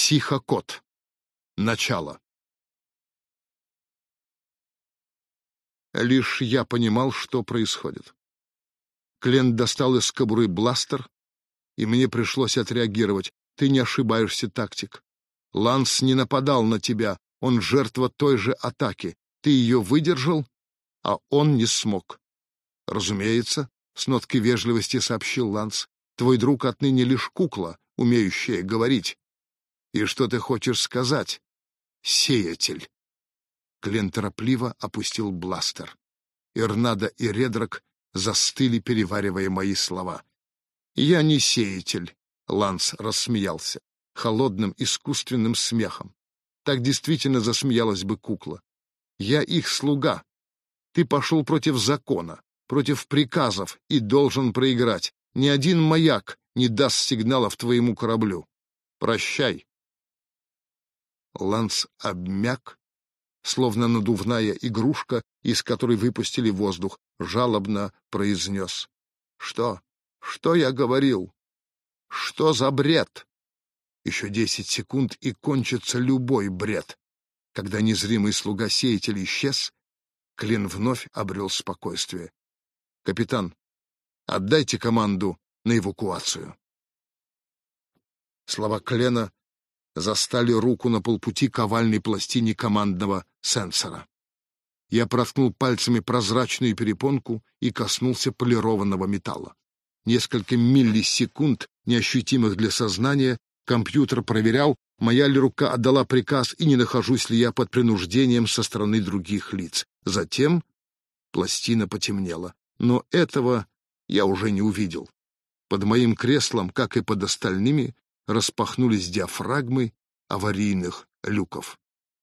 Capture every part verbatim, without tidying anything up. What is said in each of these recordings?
Психокод. Начало. Лишь я понимал, что происходит. Клен достал из кобуры бластер, и мне пришлось отреагировать. Ты не ошибаешься, тактик. Ланс не нападал на тебя, он жертва той же атаки. Ты ее выдержал, а он не смог. Разумеется, с ноткой вежливости сообщил Ланс, твой друг отныне лишь кукла, умеющая говорить. И что ты хочешь сказать, сеятель? Клен торопливо опустил бластер. Эрнадо и Редрак застыли, переваривая мои слова. «Я не сеятель», — Ланс рассмеялся, холодным искусственным смехом. Так действительно засмеялась бы кукла. «Я их слуга. Ты пошел против закона, против приказов и должен проиграть. Ни один маяк не даст сигналов твоему кораблю. Прощай». Ланс обмяк, словно надувная игрушка, из которой выпустили воздух, жалобно произнес. «Что? Что я говорил? Что за бред?» Еще десять секунд, и кончится любой бред. Когда незримый слуга сеятеля исчез, Клен вновь обрел спокойствие. «Капитан, отдайте команду на эвакуацию». Слова Клена застали руку на полпути к овальной пластине командного сенсора. Я проткнул пальцами прозрачную перепонку и коснулся полированного металла. Несколько миллисекунд, неощутимых для сознания, компьютер проверял, моя ли рука отдала приказ и не нахожусь ли я под принуждением со стороны других лиц. Затем пластина потемнела, но этого я уже не увидел. Под моим креслом, как и под остальными, распахнулись диафрагмы аварийных люков.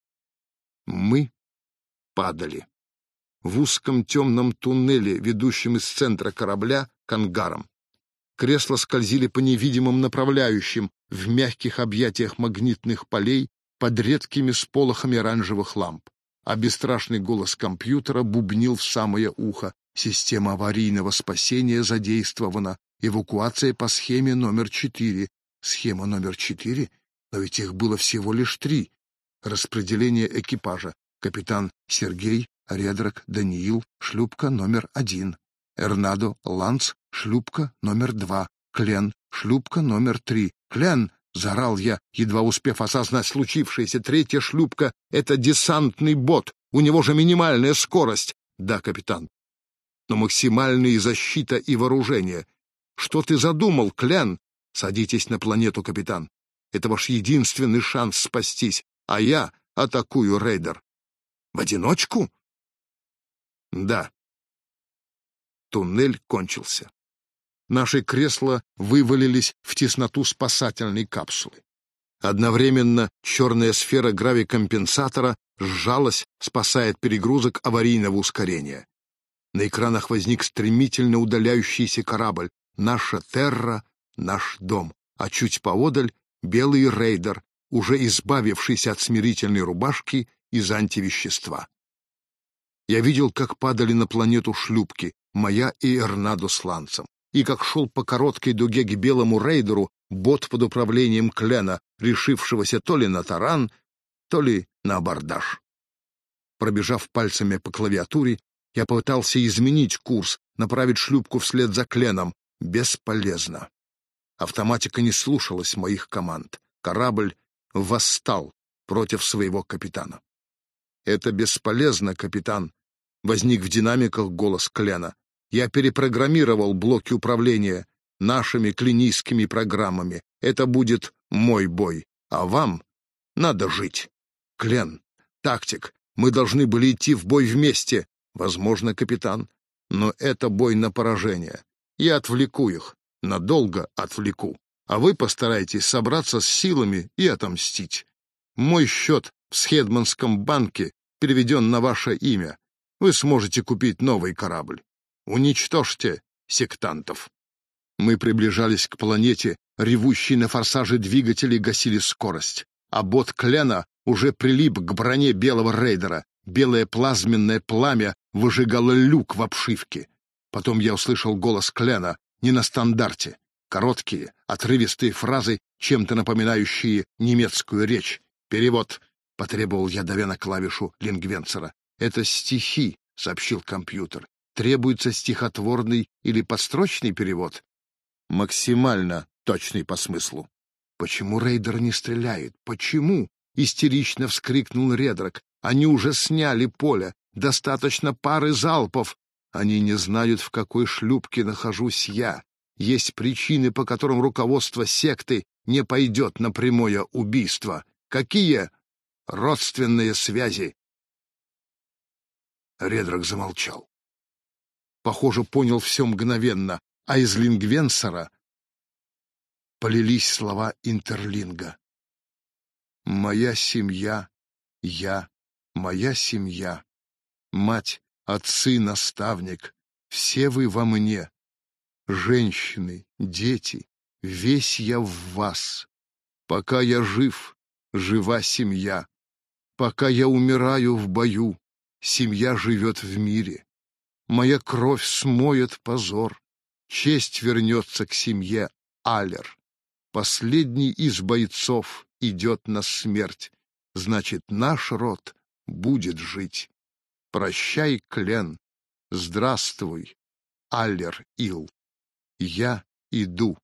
Мы падали в узком темном туннеле, ведущем из центра корабля к ангарам. Кресла скользили по невидимым направляющим в мягких объятиях магнитных полей под редкими сполохами оранжевых ламп, а бесстрашный голос компьютера бубнил в самое ухо. Система аварийного спасения задействована. Эвакуация по схеме номер четыре. Схема номер четыре? Но ведь их было всего лишь три. Распределение экипажа. Капитан Сергей, Редрак, Даниил, шлюпка номер один. Эрнадо, Ланс, шлюпка номер два. Клен, шлюпка номер три. Клен! — заорал я, едва успев осознать случившееся. Третья шлюпка — это десантный бот. У него же минимальная скорость. Да, капитан. Но максимальная защита и вооружение. Что ты задумал, Клен? Садитесь на планету, капитан. Это ваш единственный шанс спастись, а я атакую рейдер. В одиночку? Да. Туннель кончился. Наши кресла вывалились в тесноту спасательной капсулы. Одновременно черная сфера гравикомпенсатора сжалась, спасая от перегрузок аварийного ускорения. На экранах возник стремительно удаляющийся корабль. Наша Терра, наш дом. А чуть поодаль белый рейдер, уже избавившийся от смирительной рубашки из антивещества. Я видел, как падали на планету шлюпки, моя и Эрнадо с Лансом, и как шел по короткой дуге к белому рейдеру бот под управлением Клена, решившегося то ли на таран, то ли на абордаж. Пробежав пальцами по клавиатуре, я попытался изменить курс, направить шлюпку вслед за Кленом. Бесполезно. Автоматика не слушалась моих команд. Корабль восстал против своего капитана. «Это бесполезно, капитан», — возник в динамиках голос Клена. «Я перепрограммировал блоки управления нашими клинийскими программами. Это будет мой бой, а вам надо жить. Клен, тактик, мы должны были идти в бой вместе. Возможно, капитан, но это бой на поражение. Я отвлеку их, надолго отвлеку, а вы постарайтесь собраться с силами и отомстить. Мой счет в Схедманском банке переведен на ваше имя. Вы сможете купить новый корабль. Уничтожьте сектантов». Мы приближались к планете, ревущие на форсаже двигатели гасили скорость, а бот Клена уже прилип к броне белого рейдера. Белое плазменное пламя выжигало люк в обшивке. Потом я услышал голос Клена, не на стандарте. Короткие, отрывистые фразы чем-то напоминающие немецкую речь. «Перевод», — потребовал я, давя на клавишу лингвенцера. «Это стихи», — сообщил компьютер. «Требуется стихотворный или подстрочный перевод?» «Максимально точный по смыслу». «Почему рейдер не стреляет? Почему?» — истерично вскрикнул Редрак. «Они уже сняли поле. Достаточно пары залпов. Они не знают, в какой шлюпке нахожусь я. Есть причины, по которым руководство секты не пойдет на прямое убийство. Какие родственные связи?» Редрак замолчал. Похоже, понял все мгновенно, а из лингвенсера полились слова интерлинга. «Моя семья, я, моя семья, мать, отцы, наставник, все вы во мне, женщины, дети, весь я в вас. Пока я жив, жива семья. Пока я умираю в бою, семья живет в мире. Моя кровь смоет позор, честь вернется к семье, Аллер. Последний из бойцов идет на смерть, значит, наш род будет жить. Прощай, Клен, здравствуй, Аллер Ил. Я иду».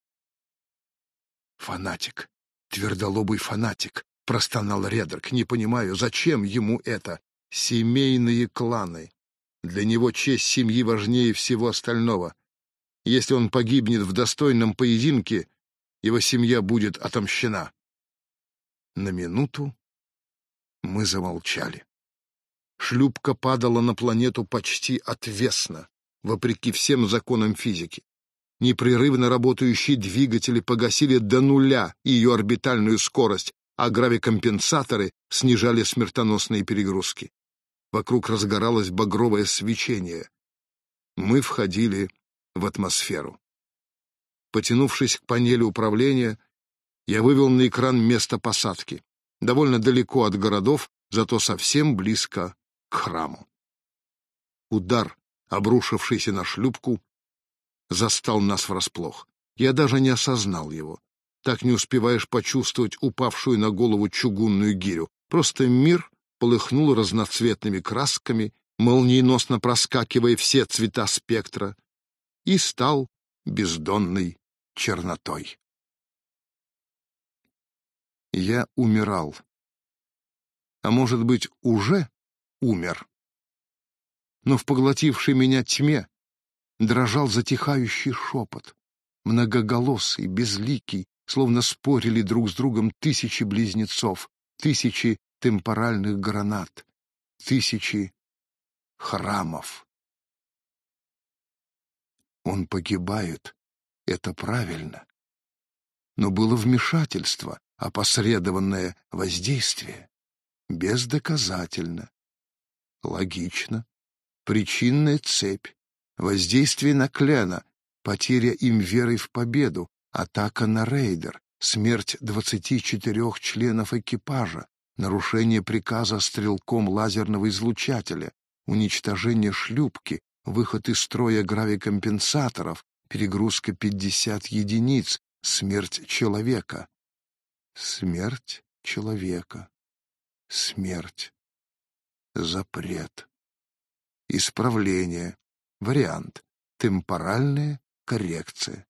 «Фанатик, твердолобый фанатик», — простонал Редрак. «Не понимаю, зачем ему это? Семейные кланы. Для него честь семьи важнее всего остального. Если он погибнет в достойном поединке, его семья будет отомщена». На минуту мы замолчали. Шлюпка падала на планету почти отвесно, вопреки всем законам физики. Непрерывно работающие двигатели погасили до нуля ее орбитальную скорость, а гравикомпенсаторы снижали смертоносные перегрузки. Вокруг разгоралось багровое свечение. Мы входили в атмосферу. Потянувшись к панели управления, я вывел на экран место посадки. Довольно далеко от городов, зато совсем близко к храму. Удар, обрушившийся на шлюпку, застал нас врасплох. Я даже не осознал его. Так не успеваешь почувствовать упавшую на голову чугунную гирю. Просто мир полыхнул разноцветными красками, молниеносно проскакивая все цвета спектра, и стал бездонной чернотой. Я умирал. А может быть, уже умер. Но в поглотившей меня тьме дрожал затихающий шепот, многоголосый, безликий, словно спорили друг с другом тысячи близнецов, тысячи темпоральных гранат, тысячи храмов. Он погибает, это правильно. Но было вмешательство, опосредованное воздействие. Бездоказательно. Логично. Причинная цепь. Воздействие на Клена, потеря им веры в победу, атака на рейдер, смерть двадцати четырёх членов экипажа, нарушение приказа стрелком лазерного излучателя, уничтожение шлюпки, выход из строя гравикомпенсаторов, перегрузка пятьдесят единиц, смерть человека. Смерть человека. Смерть. Запрет. Исправление. Вариант. Темпоральная коррекция.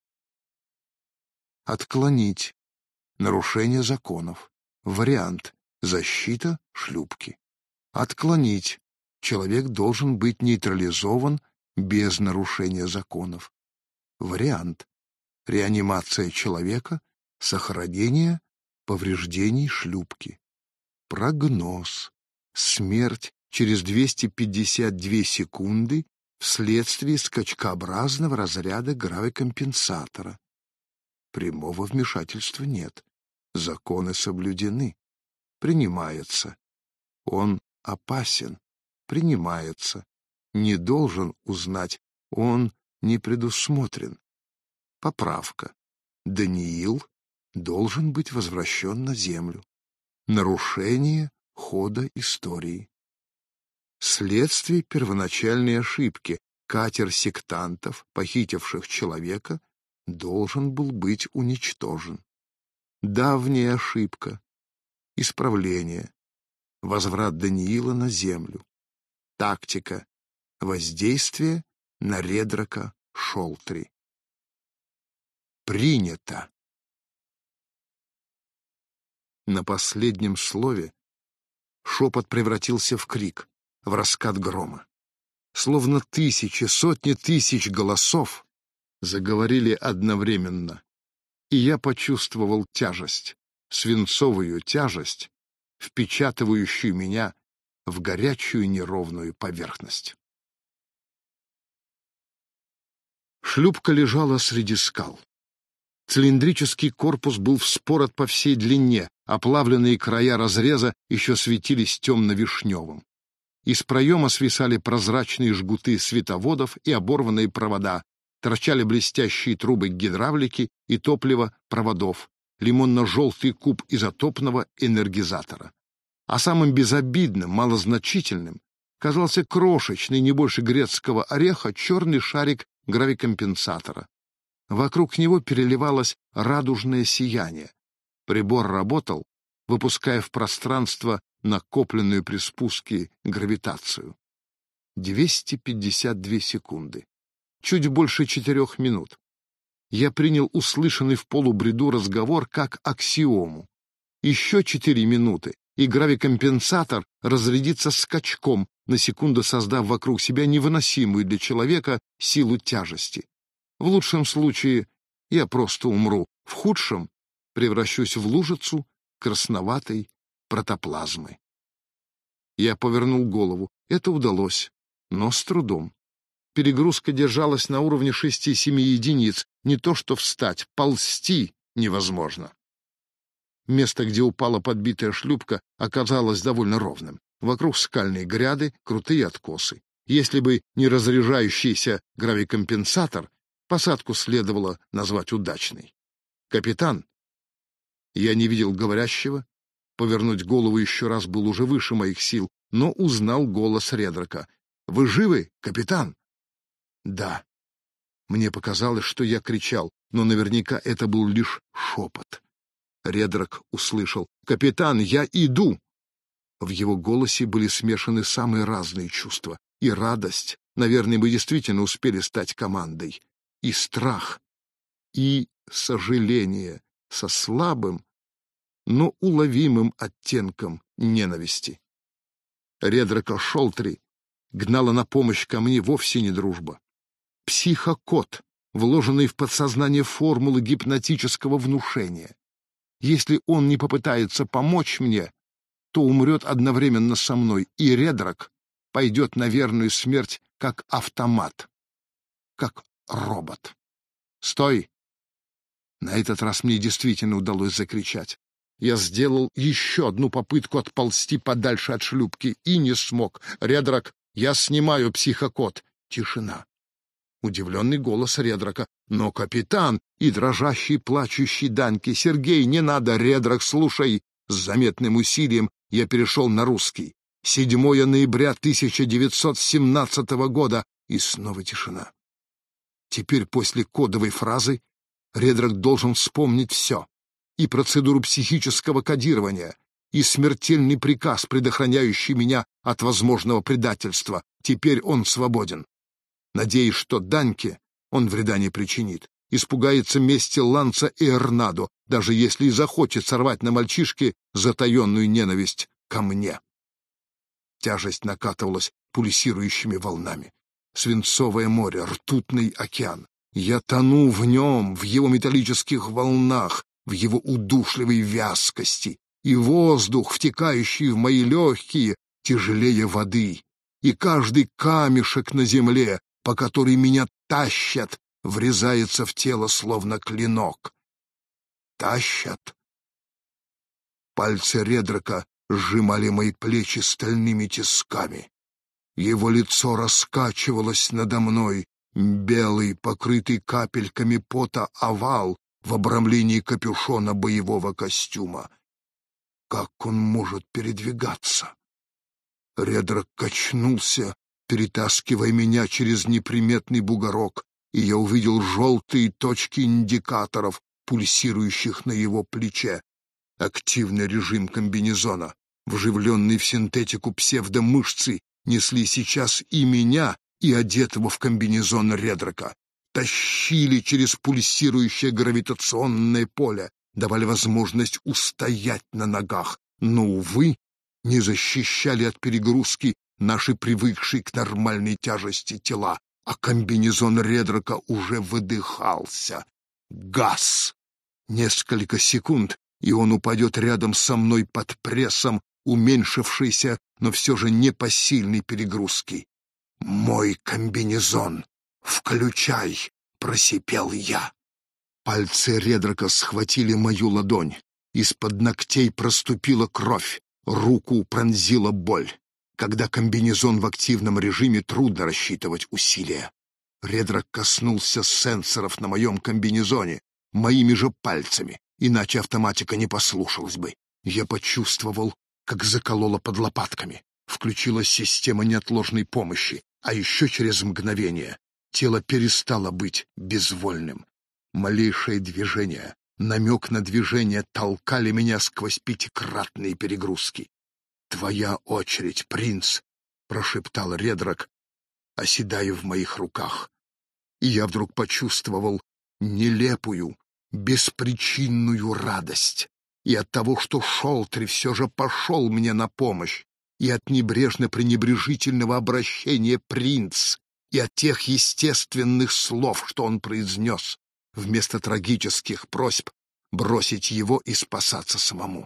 Отклонить. Нарушение законов. Вариант. Защита шлюпки. Отклонить. Человек должен быть нейтрализован без нарушения законов. Вариант. Реанимация человека, сохранение повреждений шлюпки. Прогноз. Смерть через двести пятьдесят две секунды вследствие скачкообразного разряда гравикомпенсатора. Прямого вмешательства нет. Законы соблюдены. Принимается. Он опасен. Принимается. Не должен узнать. Он не предусмотрен. Поправка. Даниил должен быть возвращен на Землю. Нарушение хода истории. Следствие первоначальной ошибки. Катер сектантов, похитивших человека, должен был быть уничтожен. Давняя ошибка. Исправление. Возврат Даниила на землю. Тактика. Воздействие на Редрака Шолтри. Принято. На последнем слове шепот превратился в крик, в раскат грома. Словно тысячи, сотни тысяч голосов заговорили одновременно, и я почувствовал тяжесть, свинцовую тяжесть, впечатывающую меня в горячую неровную поверхность. Шлюпка лежала среди скал. Цилиндрический корпус был вспорот по всей длине, оплавленные края разреза еще светились темно-вишневым. Из проема свисали прозрачные жгуты световодов и оборванные провода, торчали блестящие трубы гидравлики и топлива проводов, лимонно-желтый куб изотопного энергизатора. А самым безобидным, малозначительным казался крошечный, не больше грецкого ореха, черный шарик гравикомпенсатора. Вокруг него переливалось радужное сияние. Прибор работал, выпуская в пространство накопленную при спуске гравитацию. двести пятьдесят две секунды. Чуть больше четырех минут. Я принял услышанный в полубреду разговор как аксиому. Еще четыре минуты, и гравикомпенсатор разрядится скачком, на секунду создав вокруг себя невыносимую для человека силу тяжести. В лучшем случае я просто умру, в худшем превращусь в лужицу красноватой протоплазмы. Я повернул голову. Это удалось, но с трудом. Перегрузка держалась на уровне шести-семи единиц. Не то что встать, ползти невозможно. Место, где упала подбитая шлюпка, оказалось довольно ровным. Вокруг скальные гряды, крутые откосы. Если бы не разряжающийся гравикомпенсатор, посадку следовало назвать удачной. «Капитан!» Я не видел говорящего. Повернуть голову еще раз был уже выше моих сил, но узнал голос Редрака. «Вы живы, капитан?» «Да». Мне показалось, что я кричал, но наверняка это был лишь шепот. Редрак услышал: «Капитан, я иду!» В его голосе были смешаны самые разные чувства. И радость, наверное, мы действительно успели стать командой, и страх, и сожаление со слабым, но уловимым оттенком ненависти. Редрака Шолтри гнала на помощь ко мне вовсе не дружба. Психокод, вложенный в подсознание формулы гипнотического внушения. Если он не попытается помочь мне, то умрет одновременно со мной, и Редрак пойдет на верную смерть как автомат, как робот. «Стой!» На этот раз мне действительно удалось закричать. Я сделал еще одну попытку отползти подальше от шлюпки и не смог. «Редрак, я снимаю психокод!» Тишина. Удивленный голос Редрака. «Но, капитан!» И дрожащий, плачущий Даньки. «Сергей, не надо, Редрак, слушай!» С заметным усилием я перешел на русский. седьмого ноября тысяча девятьсот семнадцатого года. И снова тишина. Теперь после кодовой фразы Редрак должен вспомнить все. И процедуру психического кодирования, и смертельный приказ, предохраняющий меня от возможного предательства. Теперь он свободен. Надеюсь, что Даньке он вреда не причинит. Испугается мести Ланца и Эрнадо, даже если и захочет сорвать на мальчишке затаенную ненависть ко мне. Тяжесть накатывалась пульсирующими волнами. Свинцовое море, ртутный океан. Я тону в нем, в его металлических волнах, в его удушливой вязкости. И воздух, втекающий в мои легкие, тяжелее воды. И каждый камешек на земле, по которой меня тащат, врезается в тело словно клинок. Тащат. Пальцы Редрака сжимали мои плечи стальными тисками. Его лицо раскачивалось надо мной, белый, покрытый капельками пота овал в обрамлении капюшона боевого костюма. Как он может передвигаться? Редрак качнулся, перетаскивая меня через неприметный бугорок, и я увидел желтые точки индикаторов пульсирующих на его плече. Активный режим комбинезона, вживленный в синтетику псевдомышцы, несли сейчас и меня, и одетого в комбинезон Редрака. Тащили через пульсирующее гравитационное поле, давали возможность устоять на ногах, но, увы, не защищали от перегрузки наши привыкшие к нормальной тяжести тела, а комбинезон Редрака уже выдыхался. Газ! Несколько секунд, и он упадет рядом со мной под прессом уменьшившейся, но все же непосильной перегрузки. «Мой комбинезон! Включай!» — просипел я. Пальцы Редрака схватили мою ладонь. Из-под ногтей проступила кровь, руку пронзила боль. Когда комбинезон в активном режиме, трудно рассчитывать усилия. Редрак коснулся сенсоров на моем комбинезоне, моими же пальцами, иначе автоматика не послушалась бы. Я почувствовал, как заколола под лопатками. Включилась система неотложной помощи, а еще через мгновение тело перестало быть безвольным. Малейшее движение, намек на движение толкали меня сквозь пятикратные перегрузки. «Твоя очередь, принц!» — прошептал Редрак, оседая в моих руках. И я вдруг почувствовал нелепую, беспричинную радость. И от того, что Шолтри все же пошел мне на помощь, и от небрежно-пренебрежительного обращения «принц», и от тех естественных слов, что он произнес, вместо трагических просьб бросить его и спасаться самому.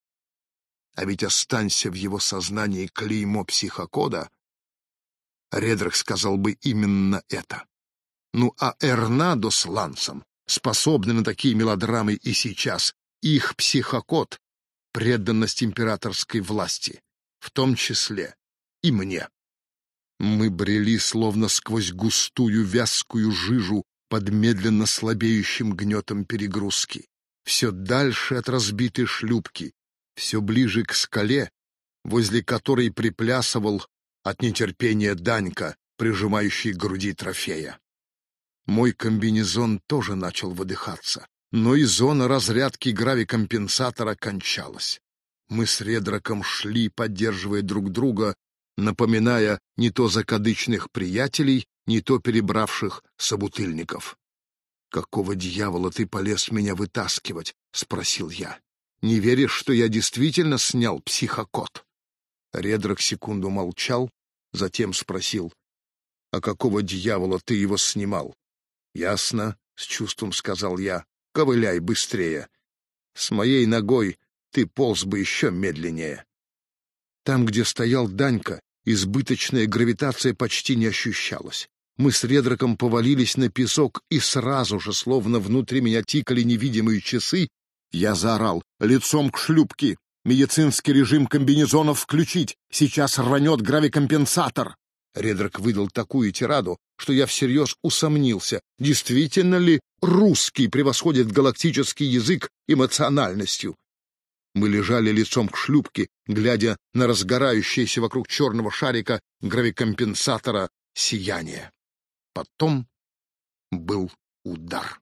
А ведь останься в его сознании клеймо психокода, Редрак сказал бы именно это. Ну а Эрнадо с Лансом способны на такие мелодрамы и сейчас. Их психокод — преданность императорской власти, в том числе и мне. Мы брели словно сквозь густую вязкую жижу под медленно слабеющим гнетом перегрузки. Все дальше от разбитой шлюпки, все ближе к скале, возле которой приплясывал от нетерпения Данька, прижимающий к груди трофея. Мой комбинезон тоже начал выдыхаться, но и зона разрядки гравикомпенсатора кончалась. Мы с Редраком шли, поддерживая друг друга, напоминая не то закадычных приятелей, не то перебравших собутыльников. «Какого дьявола ты полез меня вытаскивать?» — спросил я. «Не веришь, что я действительно снял психокод?» Редрак секунду молчал, затем спросил: «А какого дьявола ты его снимал?» «Ясно», — с чувством сказал я. «Ковыляй быстрее. С моей ногой ты полз бы еще медленнее». Там, где стоял Данька, избыточная гравитация почти не ощущалась. Мы с Редраком повалились на песок, и сразу же, словно внутри меня тикали невидимые часы, я заорал: «Лицом к шлюпке! Медицинский режим комбинезонов включить! Сейчас рванет гравикомпенсатор!» Редрак выдал такую тираду, что я всерьез усомнился, действительно ли русский превосходит галактический язык эмоциональностью. Мы лежали лицом к шлюпке, глядя на разгорающееся вокруг черного шарика гравикомпенсатора сияние. Потом был удар.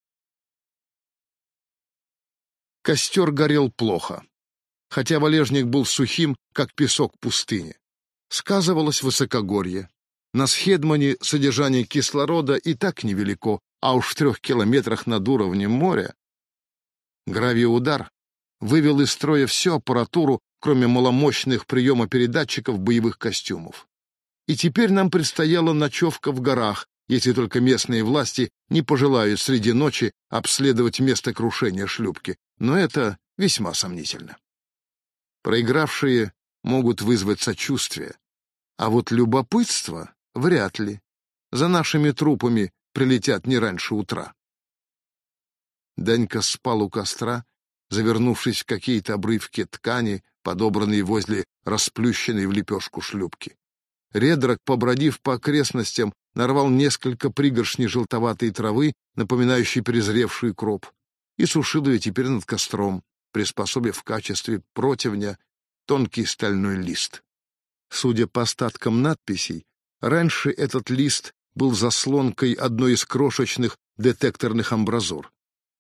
Костер горел плохо, хотя валежник был сухим, как песок пустыни. Сказывалось высокогорье. На Схедмане содержание кислорода и так невелико, а уж в трех километрах над уровнем моря. Гравиудар вывел из строя всю аппаратуру, кроме маломощных приемопередатчиков боевых костюмов. И теперь нам предстояла ночевка в горах, если только местные власти не пожелают среди ночи обследовать место крушения шлюпки, но это весьма сомнительно. Проигравшие могут вызвать сочувствие, а вот любопытство вряд ли. За нашими трупами прилетят не раньше утра. Данька спал у костра, завернувшись в какие-то обрывки ткани, подобранные возле расплющенной в лепешку шлюпки. Редрак, побродив по окрестностям, нарвал несколько пригоршней желтоватой травы, напоминающей перезревший кроп, и сушил ее теперь над костром, приспособив в качестве противня тонкий стальной лист. Судя по остаткам надписей, раньше этот лист был заслонкой одной из крошечных детекторных амбразур.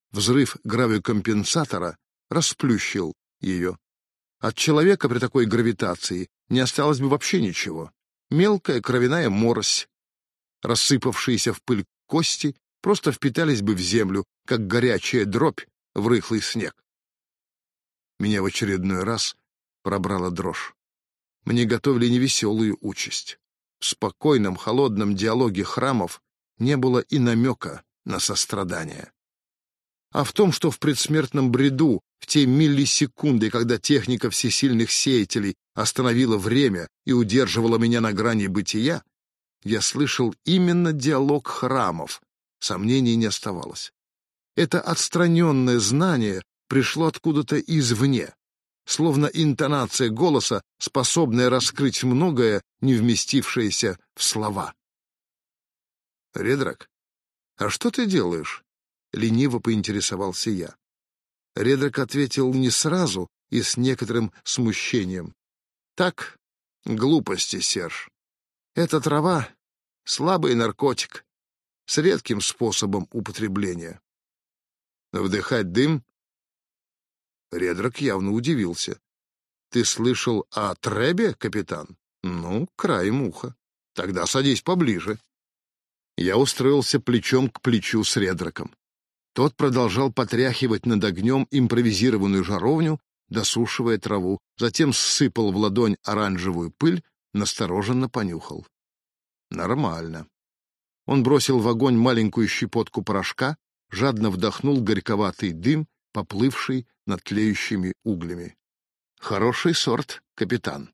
Взрыв гравикомпенсатора расплющил ее. От человека при такой гравитации не осталось бы вообще ничего. Мелкая кровяная морось. Рассыпавшиеся в пыль кости просто впитались бы в землю, как горячая дробь в рыхлый снег. Меня в очередной раз пробрала дрожь. Мне готовили невеселую участь. В спокойном, холодном диалоге храмов не было и намека на сострадание. А в том, что в предсмертном бреду, в те миллисекунды, когда техника всесильных сеятелей остановила время и удерживала меня на грани бытия, я слышал именно диалог храмов, сомнений не оставалось. Это отстраненное знание пришло откуда-то извне, словно интонация голоса, способная раскрыть многое, не вместившееся в слова. «Редрак, а что ты делаешь?» — лениво поинтересовался я. Редрак ответил не сразу и с некоторым смущением. «Так, глупости, Серж. Эта трава — слабый наркотик, с редким способом употребления». «Вдыхать дым?» Редрак явно удивился. «Ты слышал о Требе, капитан?» «Ну, краем уха. Тогда садись поближе». Я устроился плечом к плечу с Редраком. Тот продолжал потряхивать над огнем импровизированную жаровню, досушивая траву, затем ссыпал в ладонь оранжевую пыль, настороженно понюхал. Нормально. Он бросил в огонь маленькую щепотку порошка, жадно вдохнул горьковатый дым, поплывший над тлеющими углями. Хороший сорт, капитан.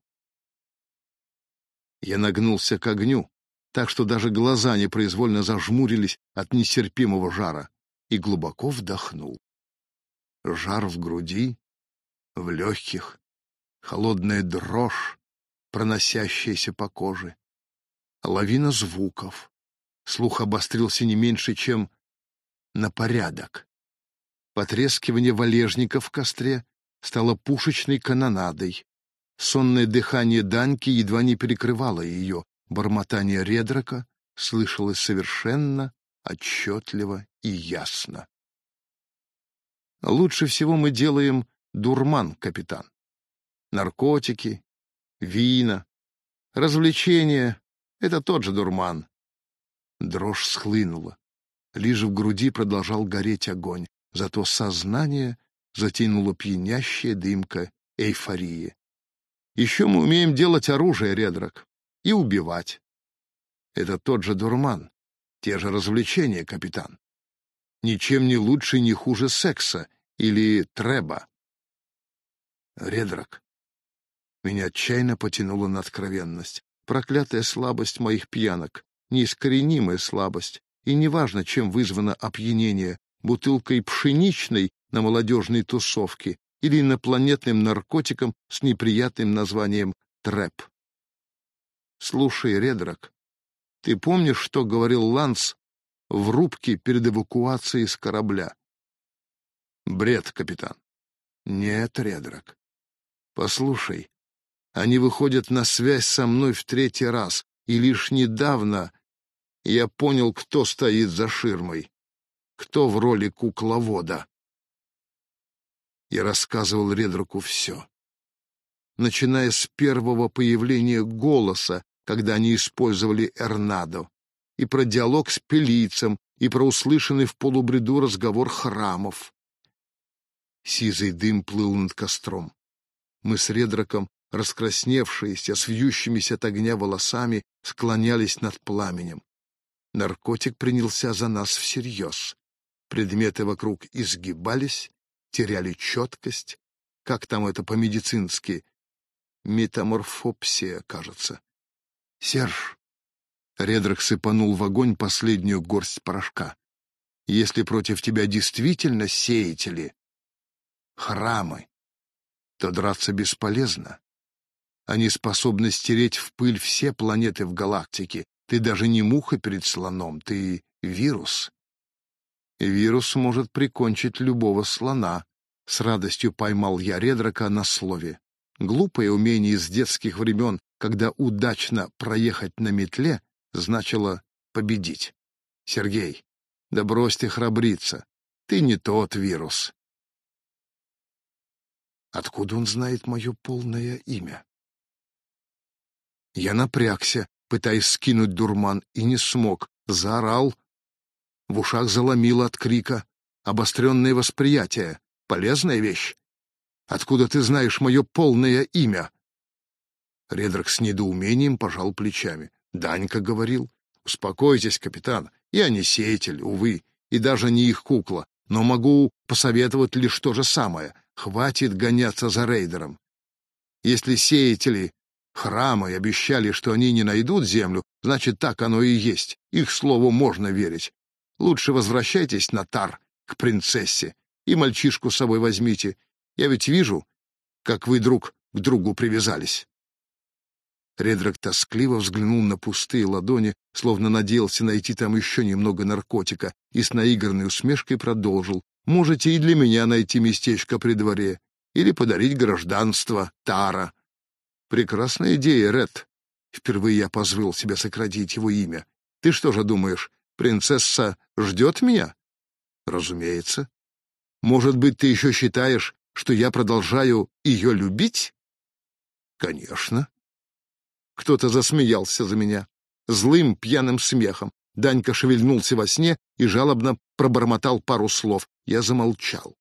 Я нагнулся к огню, так что даже глаза непроизвольно зажмурились от нестерпимого жара, и глубоко вдохнул. Жар в груди, в легких, холодная дрожь, проносящаяся по коже, лавина звуков. Слух обострился не меньше, чем на порядок. Потрескивание валежника в костре стало пушечной канонадой. Сонное дыхание Даньки едва не перекрывало ее. Бормотание Редрака слышалось совершенно отчетливо и ясно. Лучше всего мы делаем дурман, капитан. Наркотики, вина, развлечения — это тот же дурман. Дрожь схлынула. Лишь в груди продолжал гореть огонь, зато сознание затянула пьянящая дымка эйфории. Еще мы умеем делать оружие, Редрак, и убивать. Это тот же дурман, те же развлечения, капитан. Ничем не лучше, не хуже секса или треба. Редрак. Меня отчаянно потянуло на откровенность. Проклятая слабость моих пьянок, неискоренимая слабость. И неважно, чем вызвано опьянение, бутылкой пшеничной на молодежной тусовке или инопланетным наркотиком с неприятным названием трэп. Слушай, Редрак, ты помнишь, что говорил Ланс в рубке перед эвакуацией с корабля? Бред, капитан. Нет, Редрак. Послушай, они выходят на связь со мной в третий раз, и лишь недавно я понял, кто стоит за ширмой, кто в роли кукловода. Я рассказывал Редраку все. Начиная с первого появления голоса, когда они использовали Эрнадо, и про диалог с Пелийцем, и про услышанный в полубреду разговор храмов. Сизый дым плыл над костром. Мы с Редраком, раскрасневшиеся, с вьющимися от огня волосами, склонялись над пламенем. Наркотик принялся за нас всерьез. Предметы вокруг изгибались, теряли четкость. Как там это по-медицински? Метаморфопсия, кажется. Серж. Редрак сыпанул в огонь последнюю горсть порошка. Если против тебя действительно сеятели, храмы, то драться бесполезно. Они способны стереть в пыль все планеты в галактике. Ты даже не муха перед слоном, ты вирус. Вирус может прикончить любого слона. С радостью поймал я Редрака на слове. Глупое умение из детских времен, когда удачно проехать на метле, значило победить. Сергей, да брось ты храбриться. Ты не тот вирус. Откуда он знает мое полное имя? Я напрягся, пытаясь скинуть дурман, и не смог. Заорал. В ушах заломило от крика. Обостренное восприятие. Полезная вещь. Откуда ты знаешь мое полное имя? Редрак с недоумением пожал плечами. Данька говорил. Успокойтесь, капитан. Я не сеятель, увы, и даже не их кукла, но могу посоветовать лишь то же самое. Хватит гоняться за рейдером. Если сеятели храма и обещали, что они не найдут землю, значит, так оно и есть. Их слову можно верить. Лучше возвращайтесь на Тар, к принцессе, и мальчишку с собой возьмите. Я ведь вижу, как вы друг к другу привязались. Редрак тоскливо взглянул на пустые ладони, словно надеялся найти там еще немного наркотика, и с наигранной усмешкой продолжил. «Можете и для меня найти местечко при дворе, или подарить гражданство Тара». «Прекрасная идея, Ред». Впервые я позволил себе сократить его имя. «Ты что же думаешь, принцесса ждет меня?» «Разумеется». «Может быть, ты еще считаешь, что я продолжаю ее любить?» «Конечно». Кто-то засмеялся за меня. Злым пьяным смехом. Данька шевельнулся во сне и жалобно пробормотал пару слов. Я замолчал.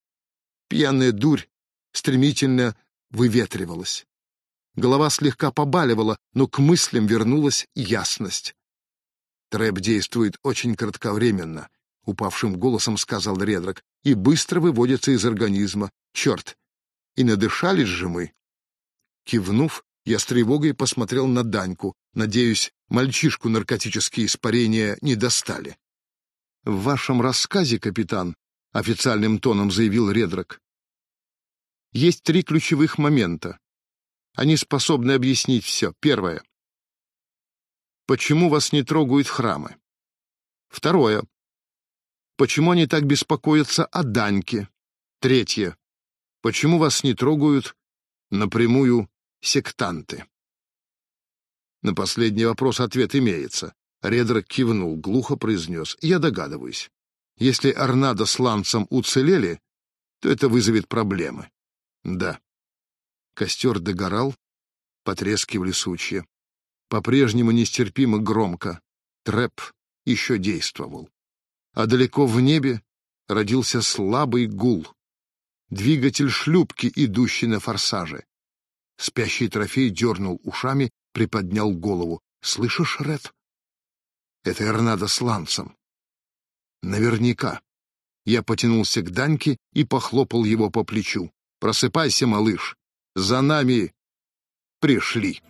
Пьяная дурь стремительно выветривалась. Голова слегка побаливала, но к мыслям вернулась ясность. «Трэп действует очень кратковременно», — упавшим голосом сказал Редрак, «и быстро выводится из организма. Черт! И надышались же мы!» Кивнув, я с тревогой посмотрел на Даньку. Надеюсь, мальчишку наркотические испарения не достали. «В вашем рассказе, капитан», — официальным тоном заявил Редрак, «есть три ключевых момента. Они способны объяснить все. Первое. Почему вас не трогают храмы? Второе. Почему они так беспокоятся о Даньке? Третье. Почему вас не трогают напрямую сектанты?» На последний вопрос ответ имеется. Редрак кивнул, глухо произнес. «Я догадываюсь. Если Арнадо с Лансом уцелели, то это вызовет проблемы». Да. Костер догорал, потрескивали сучья. По-прежнему нестерпимо громко. Трэп еще действовал. А далеко в небе родился слабый гул. Двигатель шлюпки, идущий на форсаже. Спящий трофей дернул ушами, приподнял голову. «Слышишь, Ред? Это Арнадо с Лансом. Наверняка». Я потянулся к Даньке и похлопал его по плечу. «Просыпайся, малыш. За нами пришли».